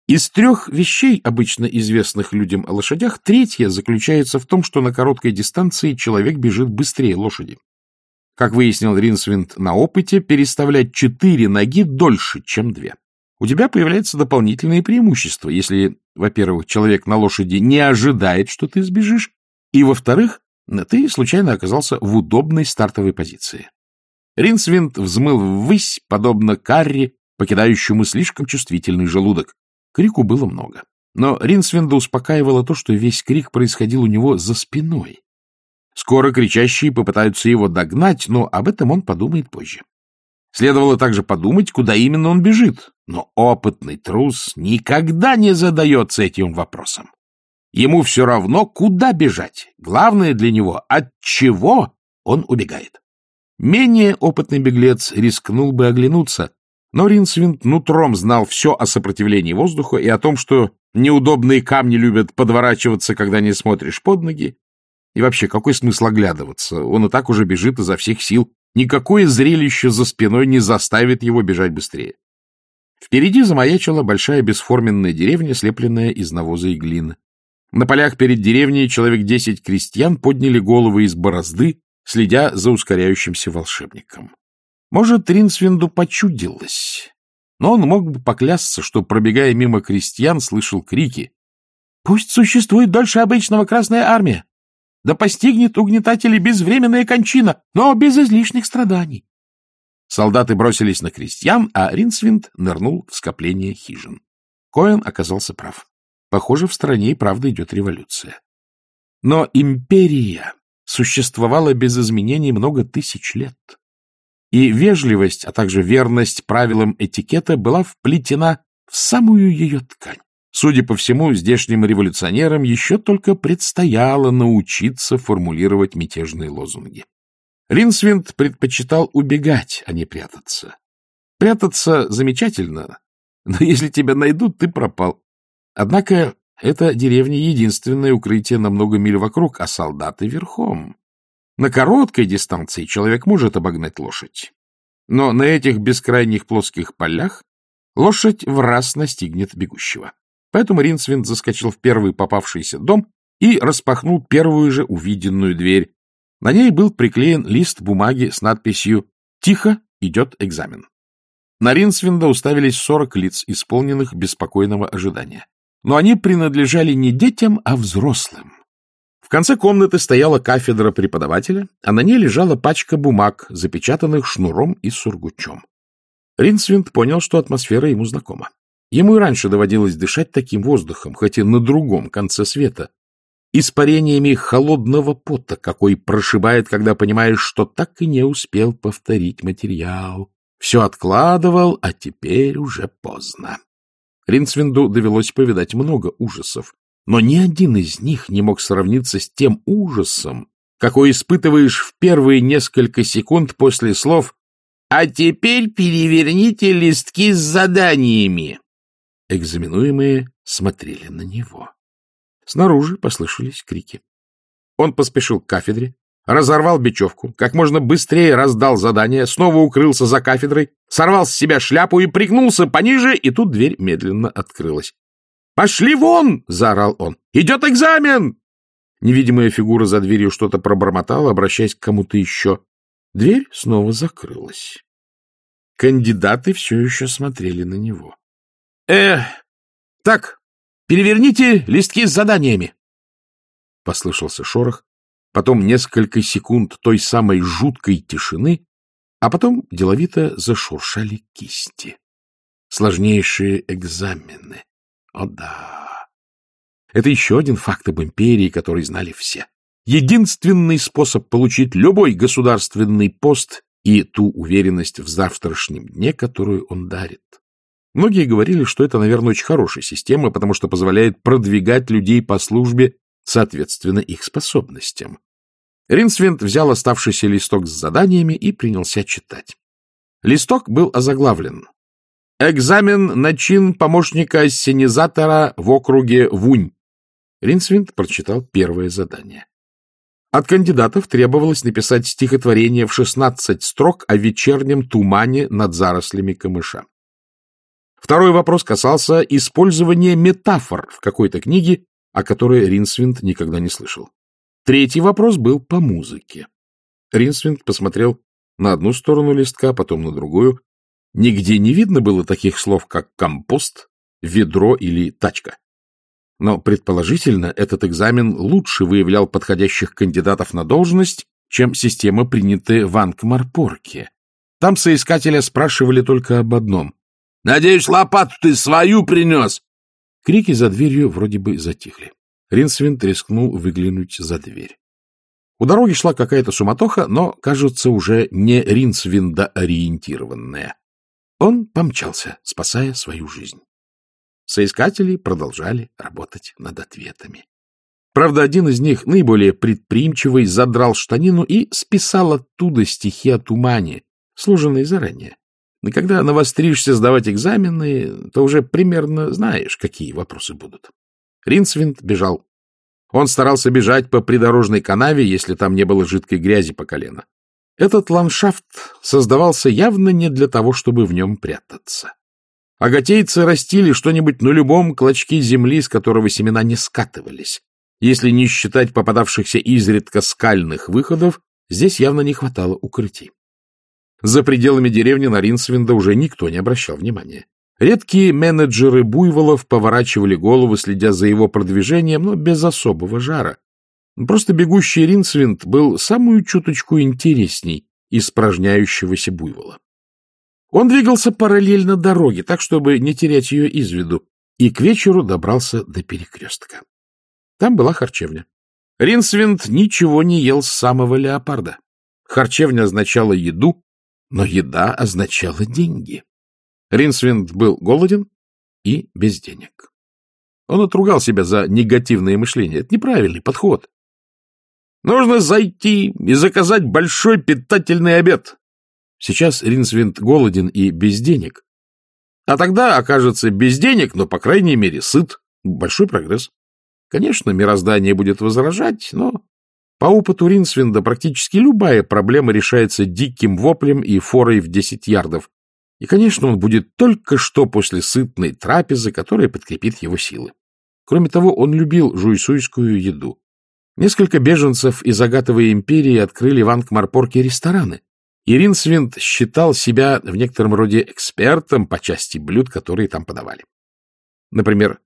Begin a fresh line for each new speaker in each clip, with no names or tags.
Из 3 вещей, обычно известных людям о лошадях, 3-я заключается в том, что на короткой дистанции человек бежит быстрее лошади. Как выяснил Ринсвинд на опыте, переставлять 4 ноги дольше, чем 2. У тебя появляется дополнительное преимущество, если, во-первых, человек на лошади не ожидает, что ты сбежишь, и, во-вторых, ты случайно оказался в удобной стартовой позиции. Ринсвинд взмыл ввысь, подобно карри, покидающему слишком чувствительный желудок. Крику было много. Но Ринсвинда успокаивало то, что весь крик происходил у него за спиной. Скоро кричащие попытаются его догнать, но об этом он подумает позже. Следовало также подумать, куда именно он бежит. Но опытный трус никогда не задается этим вопросом. Ему все равно, куда бежать. Главное для него, от чего он убегает. Менее опытный беглец рискнул бы оглянуться, но Ринсвинд нутром знал все о сопротивлении воздуха и о том, что неудобные камни любят подворачиваться, когда не смотришь под ноги. И вообще, какой смысл оглядываться? Он и так уже бежит изо всех сил. Никакое зрелище за спиной не заставит его бежать быстрее. Впереди замаячила большая бесформенная деревня, слепленная из навоза и глины. На полях перед деревней человек 10 крестьян подняли головы из борозды, следя за ускоряющимся волшебником. Может, Ринсвинду почудилось, но он мог бы поклясться, что, пробегая мимо крестьян, слышал крики: «Пусть существует дольше обычного Красная Армия! Да постигнет угнетателей безвременная кончина, но без излишних страданий!» Солдаты бросились на крестьян, а Ринсвинд нырнул в скопление хижин. Коэн оказался прав. Похоже, в стране и правда идет революция. Но империя существовала без изменений много тысяч лет. И вежливость, а также верность правилам этикета была вплетена в самую ее ткань. Судя по всему, здешним революционерам еще только предстояло научиться формулировать мятежные лозунги. Ринсвинд предпочитал убегать, а не прятаться. Прятаться замечательно, но если тебя найдут, ты пропал. Однако эта деревня — единственное укрытие на много миль вокруг, а солдаты верхом. На короткой дистанции человек может обогнать лошадь, но на этих бескрайних плоских полях лошадь в раз настигнет бегущего. Поэтому Ринсвинд заскочил в первый попавшийся дом и распахнул первую же увиденную дверь. На ней был приклеен лист бумаги с надписью «Тихо, идет экзамен». На Ринсвинда уставились 40 лиц, исполненных беспокойного ожидания. Но они принадлежали не детям, а взрослым. В конце комнаты стояла кафедра преподавателя, а на ней лежала пачка бумаг, запечатанных шнуром и сургучом. Ринсвинд понял, что атмосфера ему знакома. Ему и раньше доводилось дышать таким воздухом, хоть и на другом конце света, испарениями холодного пота, какой прошибает, когда понимаешь, что так и не успел повторить материал. Все откладывал, а теперь уже поздно. Ринсвинду довелось повидать много ужасов, но ни один из них не мог сравниться с тем ужасом, какой испытываешь в первые несколько секунд после слов «А теперь переверните листки с заданиями». Экзаменуемые смотрели на него. Снаружи послышались крики. Он поспешил к кафедре, разорвал бечевку, как можно быстрее раздал задание, снова укрылся за кафедрой, сорвал с себя шляпу и пригнулся пониже, и тут дверь медленно открылась. «Пошли вон!» — заорал он. «Идет экзамен!» Невидимая фигура за дверью что-то пробормотала, обращаясь к кому-то еще. Дверь снова закрылась. Кандидаты все еще смотрели на него. Так, переверните листки с заданиями!» Послышался шорох, потом несколько секунд той самой жуткой тишины, а потом деловито зашуршали кисти. Сложнейшие экзамены. О да! Это еще один факт об империи, который знали все. Единственный способ получить любой государственный пост и ту уверенность в завтрашнем дне, которую он дарит. Многие говорили, что это, наверное, очень хорошая система, потому что позволяет продвигать людей по службе соответственно их способностям. Ринсвинд взял оставшийся листок с заданиями и принялся читать. Листок был озаглавлен: «Экзамен на чин помощника ассенизатора в округе Вунь». Ринсвинд прочитал первое задание. От кандидатов требовалось написать стихотворение в 16 строк о вечернем тумане над зарослями камыша. Второй вопрос касался использования метафор в какой-то книге, о которой Ринсвинд никогда не слышал. Третий вопрос был по музыке. Ринсвинд посмотрел на одну сторону листка, потом на другую. Нигде не видно было таких слов, как «компост», «ведро» или «тачка». Но, предположительно, этот экзамен лучше выявлял подходящих кандидатов на должность, чем система, принятая в Анкмарпорке. Там соискателя спрашивали только об одном. «Надеюсь, лопату ты свою принес?» Крики за дверью вроде бы затихли. Ринсвинд рискнул выглянуть за дверь. У дороги шла какая-то суматоха, но, кажется, уже не Ринсвинда-ориентированная. Он помчался, спасая свою жизнь. Соискатели продолжали работать над ответами. Правда, один из них, наиболее предприимчивый, задрал штанину и списал оттуда стихи о тумане, сложенные заранее. И когда навостришься сдавать экзамены, то уже примерно знаешь, какие вопросы будут. Ринсвинд бежал. Он старался бежать по придорожной канаве, если там не было жидкой грязи по колено. Этот ландшафт создавался явно не для того, чтобы в нем прятаться. Агатейцы растили что-нибудь на любом клочке земли, с которого семена не скатывались. Если не считать попадавшихся изредка скальных выходов, здесь явно не хватало укрытий. За пределами деревни на Ринсвинда уже никто не обращал внимания. Редкие менеджеры буйволов поворачивали головы, следя за его продвижением, но без особого жара. Просто бегущий Ринсвинд был самую чуточку интересней испражняющегося буйвола. Он двигался параллельно дороге, так, чтобы не терять ее из виду, и к вечеру добрался до перекрестка. Там была харчевня. Ринсвинд ничего не ел с самого леопарда. Харчевня означала еду, но еда означала деньги. Ринсвинд был голоден и без денег. Он отругал себя за негативное мышление. Это неправильный подход. Нужно зайти и заказать большой питательный обед. Сейчас Ринсвинд голоден и без денег. А тогда окажется без денег, но, по крайней мере, сыт. Большой прогресс. Конечно, мироздание будет возражать, но по опыту Ринсвинда практически любая проблема решается диким воплем и форой в 10 ярдов. И, конечно, он будет только что после сытной трапезы, которая подкрепит его силы. Кроме того, он любил жуйсуйскую еду. Несколько беженцев из Агатовой империи открыли в Анкмарпорке рестораны, и Ринсвинд считал себя в некотором роде экспертом по части блюд, которые там подавали. Например,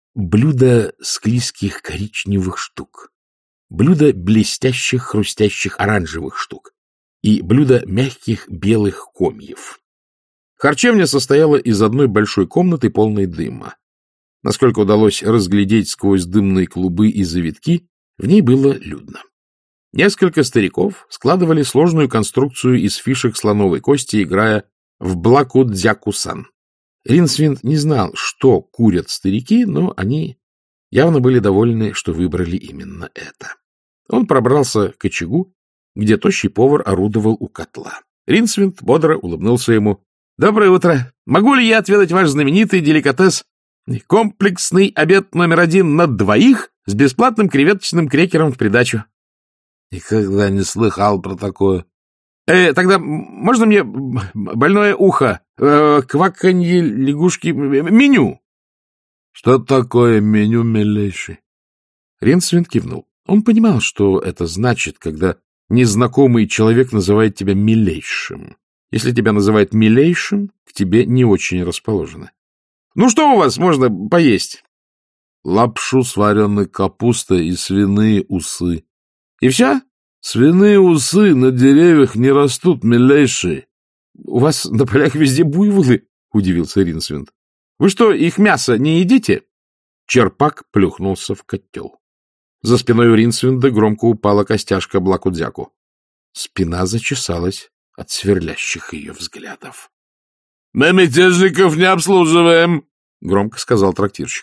блюдо склизких коричневых штук, блюдо блестящих хрустящих оранжевых штук и блюдо мягких белых комьев. Харчевня состояла из одной большой комнаты, полной дыма. Насколько удалось разглядеть сквозь дымные клубы и завитки, в ней было людно. Несколько стариков складывали сложную конструкцию из фишек слоновой кости, играя в блакудзякусан. Ринсвинд не знал, что курят старики, но они явно были довольны, что выбрали именно это. Он пробрался к очагу, где тощий повар орудовал у котла. Ринсвинд бодро улыбнулся ему. — Доброе утро. Могу ли я отведать ваш знаменитый деликатес? Комплексный обед номер 1 на двоих с бесплатным креветочным крекером в придачу. — Никогда не слыхал про такое. Тогда можно мне больное ухо, кваканье лягушки, меню? — Что такое меню, милейший? Ринсвинд кивнул. Он понимал, что это значит, когда незнакомый человек называет тебя милейшим. Если тебя называют милейшим, к тебе не очень расположены. — Ну, что у вас можно поесть? — Лапшу с вареной капустой и свиные усы. — И все? — Свиные усы на деревьях не растут, милейший. — У вас на полях везде буйволы? — удивился Ринсвинд. — Вы что, их мясо не едите? Черпак плюхнулся в котел. За спиной у Ринсвинда громко упала костяшка Блакудзяку. Спина зачесалась от сверлящих ее взглядов. — Мы мятежников не обслуживаем, — громко сказал трактирщик.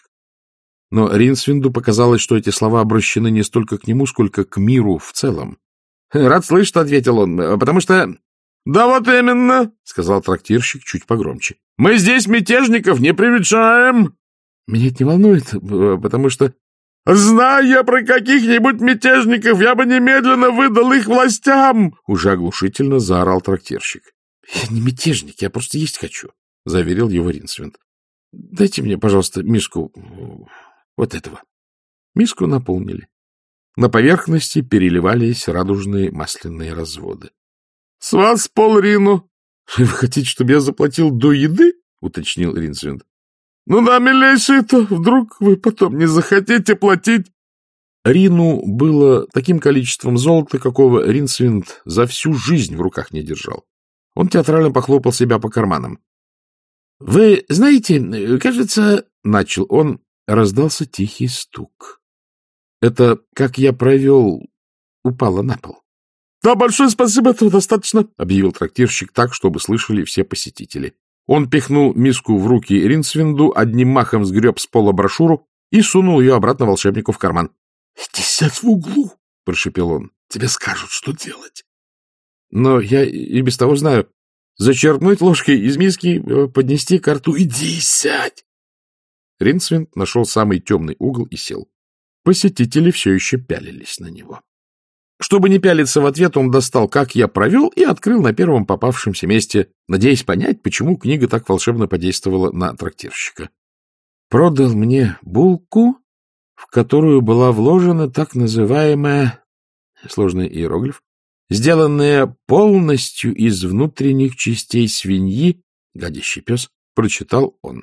Но Ринсвинду показалось, что эти слова обращены не столько к нему, сколько к миру в целом. — Рад слышать, — ответил он, — потому что... — Да вот именно, — сказал трактирщик чуть погромче. — Мы здесь мятежников не привечаем. — Меня это не волнует, потому что... — Зная про каких-нибудь мятежников, я бы немедленно выдал их властям! — уже оглушительно заорал трактирщик. — Я не мятежник, я просто есть хочу, — заверил его Ринсвинд. Дайте мне, пожалуйста, миску вот этого. Миску наполнили. На поверхности переливались радужные масляные разводы. — С вас пол-Рину. — Вы хотите, чтобы я заплатил до еды? — уточнил Ринсвинд. — Ну да, милейший-то, вдруг вы потом не захотите платить. Рину было таким количеством золота, какого Ринсвинд за всю жизнь в руках не держал. Он театрально похлопал себя по карманам. — Вы знаете, кажется, — начал он, раздался тихий стук. Это, как я провел, упало на пол. — Да, большое спасибо, этого достаточно, — объявил трактирщик так, чтобы слышали все посетители. Он пихнул миску в руки Ринсвинду, одним махом сгреб с пола брошюру и сунул ее обратно волшебнику в карман. — Иди сядь в углу, — прошепел он. — Тебе скажут, что делать. — Но я и без того знаю. Зачерпнуть ложкой из миски, поднести ко рту. — Иди сядь. Ринсвинд нашел самый темный угол и сел. Посетители все еще пялились на него. Чтобы не пялиться в ответ, он достал «Как я провел» и открыл на первом попавшемся месте, надеясь понять, почему книга так волшебно подействовала на трактирщика. Продал мне булку, в которую была вложена так называемая, сложный иероглиф, сделанная полностью из внутренних частей свиньи, гадящий пес, прочитал он.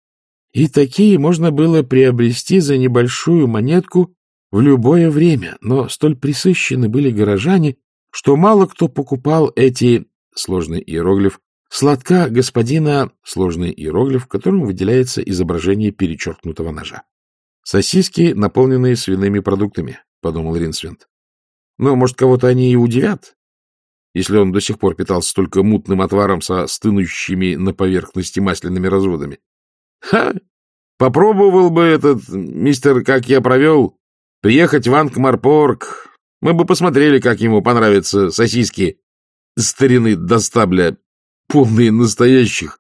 И такие можно было приобрести за небольшую монетку в любое время, но столь пресыщены были горожане, что мало кто покупал эти, сложный иероглиф, сладка господина, сложный иероглиф, в котором выделяется изображение перечеркнутого ножа. Сосиски, наполненные свиными продуктами, — подумал Ринсвинд. Но, может, кого-то они и удивят, если он до сих пор питался только мутным отваром со стынущими на поверхности масляными разводами. Ха! Попробовал бы этот мистер, как я провел, приехать в Анкмарпорг. Мы бы посмотрели, как ему понравятся сосиски старины до стабля, полные настоящих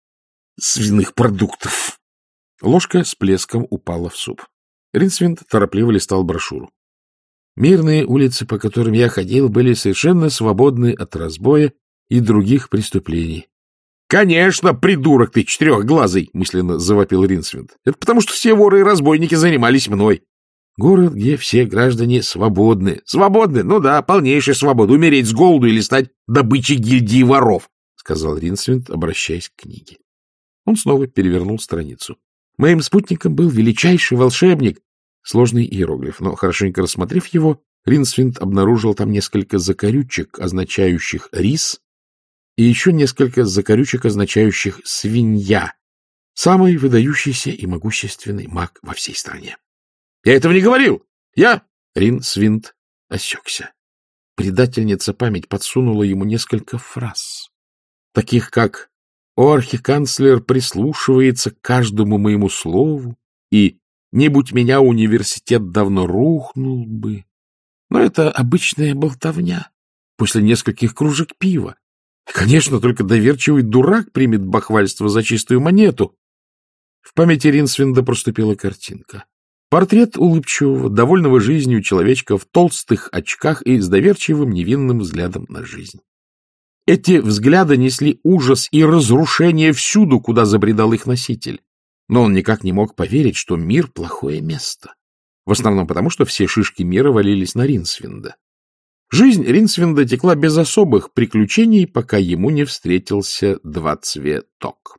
свиных продуктов. Ложка с плеском упала в суп. Ринсвинд торопливо листал брошюру. Мирные улицы, по которым я ходил, были совершенно свободны от разбоя и других преступлений. — Конечно, придурок ты четырехглазый! — мысленно завопил Ринсвинд. — Это потому, что все воры и разбойники занимались мной. Город, где все граждане свободны. Свободны? Ну да, полнейшая свобода. Умереть с голоду или стать добычей гильдии воров, — сказал Ринсвинд, обращаясь к книге. Он снова перевернул страницу. Моим спутником был величайший волшебник. Сложный иероглиф, но, хорошенько рассмотрев его, Ринсвинд обнаружил там несколько закорючек, означающих «рис», и еще несколько закорючек, означающих «свинья», самый выдающийся и могущественный маг во всей стране. — Я этого не говорил! Я... Ринсвинд осекся. Предательница память подсунула ему несколько фраз, таких как «О, архиканцлер прислушивается к каждому моему слову» и «Не будь меня, университет давно рухнул бы». Но это обычная болтовня после нескольких кружек пива. Конечно, только доверчивый дурак примет бахвальство за чистую монету. В памяти Ринсвинда проступила картинка. Портрет улыбчивого, довольного жизнью человечка в толстых очках и с доверчивым невинным взглядом на жизнь. Эти взгляды несли ужас и разрушение всюду, куда забредал их носитель. Но он никак не мог поверить, что мир — плохое место. В основном потому, что все шишки мира валились на Ринсвинда. Жизнь Ринсвинда текла без особых приключений, пока ему не встретился Двацветок.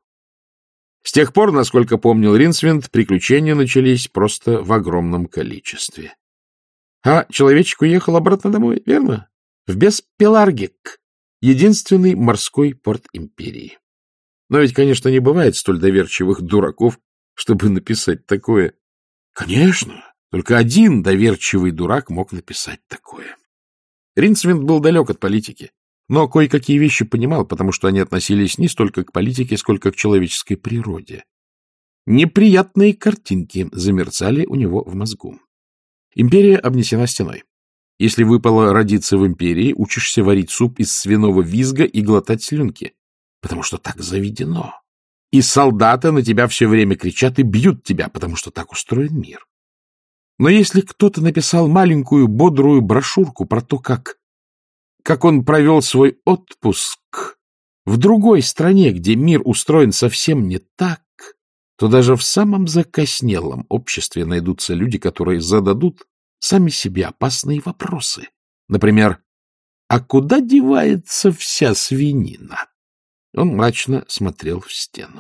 С тех пор, насколько помнил Ринсвинд, приключения начались просто в огромном количестве. А человечек уехал обратно домой, верно? В Беспеларгик, единственный морской порт империи. Но ведь, конечно, не бывает столь доверчивых дураков, чтобы написать такое. Конечно, только один доверчивый дурак мог написать такое. Ринсвинд был далек от политики, но кое-какие вещи понимал, потому что они относились не столько к политике, сколько к человеческой природе. Неприятные картинки замерцали у него в мозгу. Империя обнесена стеной. Если выпало родиться в империи, учишься варить суп из свиного визга и глотать слюнки, потому что так заведено. И солдаты на тебя все время кричат и бьют тебя, потому что так устроен мир. Но если кто-то написал маленькую бодрую брошюрку про то, как он провел свой отпуск в другой стране, где мир устроен совсем не так, то даже в самом закоснелом обществе найдутся люди, которые зададут сами себе опасные вопросы. Например, «А куда девается вся свинина?» Он мрачно смотрел в стену.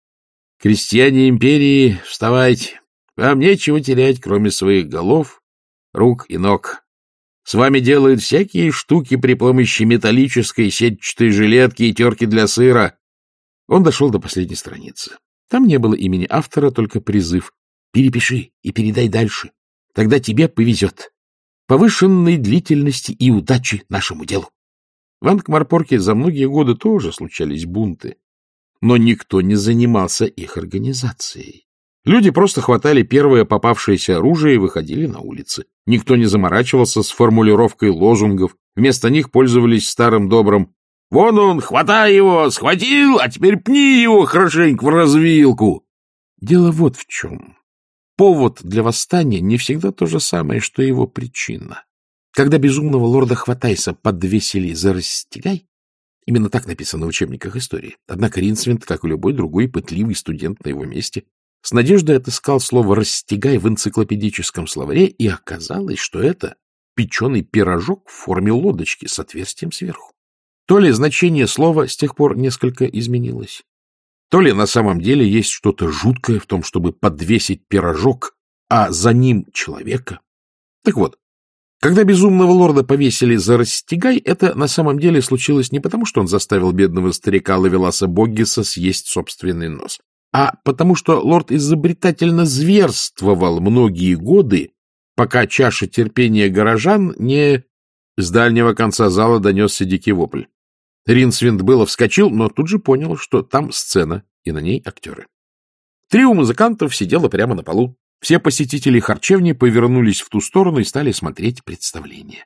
«Крестьяне империи, вставайте! Вам нечего терять, кроме своих голов, рук и ног. С вами делают всякие штуки при помощи металлической сетчатой жилетки и терки для сыра». Он дошел до последней страницы. Там не было имени автора, только призыв. «Перепиши и передай дальше. Тогда тебе повезет. Повышенной длительности и удачи нашему делу». В Анкмарпорке за многие годы тоже случались бунты, но никто не занимался их организацией. Люди просто хватали первое попавшееся оружие и выходили на улицы. Никто не заморачивался с формулировкой лозунгов. Вместо них пользовались старым добрым: «Вон он, хватай его, схватил, а теперь пни его хорошенько в развилку». Дело вот в чем. Повод для восстания не всегда то же самое, что его причина. Когда безумного лорда Хватайса подвесили за растягай, именно так написано в учебниках истории, однако Ринсвинд, как и любой другой пытливый студент на его месте, с надеждой отыскал слово «растягай» в энциклопедическом словаре, и оказалось, что это печеный пирожок в форме лодочки с отверстием сверху. То ли значение слова с тех пор несколько изменилось, то ли на самом деле есть что-то жуткое в том, чтобы подвесить пирожок, а за ним человека. Так вот, когда безумного лорда повесили за растягай, это на самом деле случилось не потому, что он заставил бедного старика Лавеласа Боггиса съесть собственный нос, а потому что лорд изобретательно зверствовал многие годы, пока чаша терпения горожан не... С дальнего конца зала донесся дикий вопль. Ринсвинд было вскочил, но тут же понял, что там сцена, и на ней актеры. Трио музыкантов сидело прямо на полу. Все посетители харчевни повернулись в ту сторону и стали смотреть представление.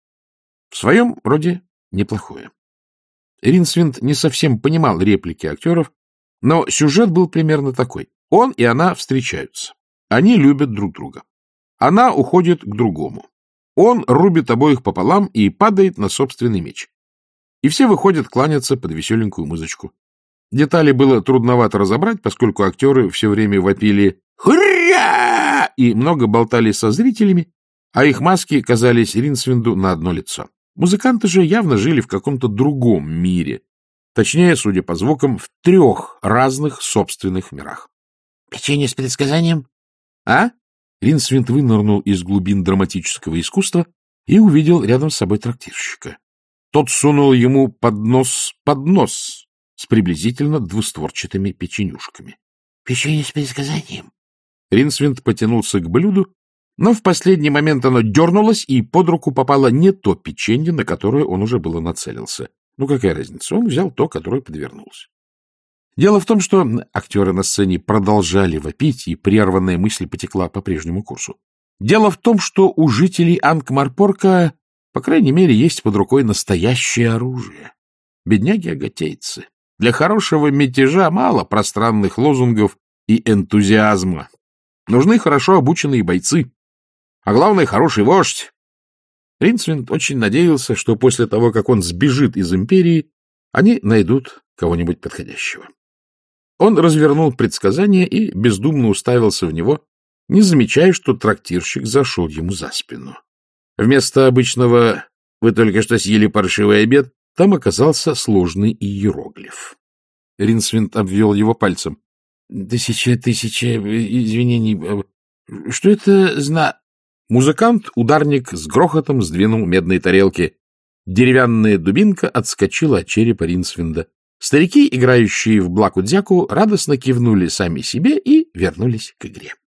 В своем роде неплохое. Ринсвинд не совсем понимал реплики актеров, но сюжет был примерно такой. Он и она встречаются. Они любят друг друга. Она уходит к другому. Он рубит обоих пополам и падает на собственный меч. И все выходят кланяться под веселенькую музычку. Детали было трудновато разобрать, поскольку актеры все время вопили «Хурра!» и много болтали со зрителями, а их маски казались Ринсвинду на одно лицо. Музыканты же явно жили в каком-то другом мире. Точнее, судя по звукам, в 3 разных собственных мирах. «Печенье с предсказанием?» «А?» Ринсвинд вынырнул из глубин драматического искусства и увидел рядом с собой трактирщика. Тот сунул ему поднос с приблизительно 2-створчатыми печенюшками. «Печенье с предсказанием?» Ринсвинд потянулся к блюду, но в последний момент оно дернулось, и под руку попало не то печенье, на которое он уже было нацелился. Ну, какая разница? Он взял то, которое подвернулось. Дело в том, что актеры на сцене продолжали вопить, и прерванная мысль потекла по прежнему курсу. Дело в том, что у жителей Анкмарпорка, по крайней мере, есть под рукой настоящее оружие. Бедняги-агатейцы. Для хорошего мятежа мало пространных лозунгов и энтузиазма. Нужны хорошо обученные бойцы. А главное, хороший вождь. Ринсвинд очень надеялся, что после того, как он сбежит из империи, они найдут кого-нибудь подходящего. Он развернул предсказание и бездумно уставился в него, не замечая, что трактирщик зашел ему за спину. Вместо обычного «вы только что съели паршивый обед» там оказался сложный иероглиф. Ринсвинд обвел его пальцем. Тысяча извинений. Что это Музыкант, ударник, с грохотом сдвинул медные тарелки. Деревянная дубинка отскочила от черепа Ринсвинда. Старики, играющие в блаку-дзяку, радостно кивнули сами себе и вернулись к игре.